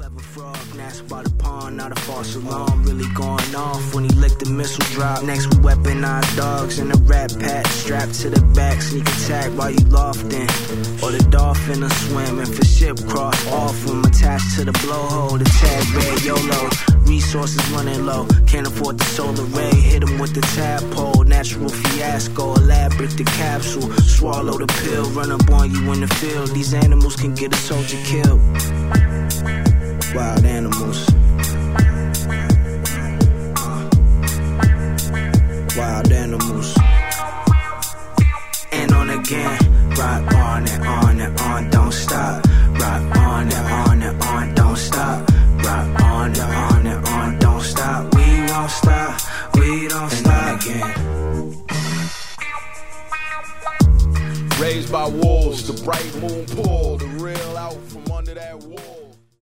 clever frog, nasty by the pond, not a false alarm. Really going off when he licked the missile drop. Next we weaponized dogs in a rat pack, strapped to the back, sneak attack while you lofting. Or the dolphin are swimming for ship cross off when attached to the blowhole. The tag red YOLO, resources running low, can't afford the solar ray. Hit him with the tadpole, natural fiasco, elaborate the capsule. Swallow the pill, run up on you in the field. These animals can get a soldier killed.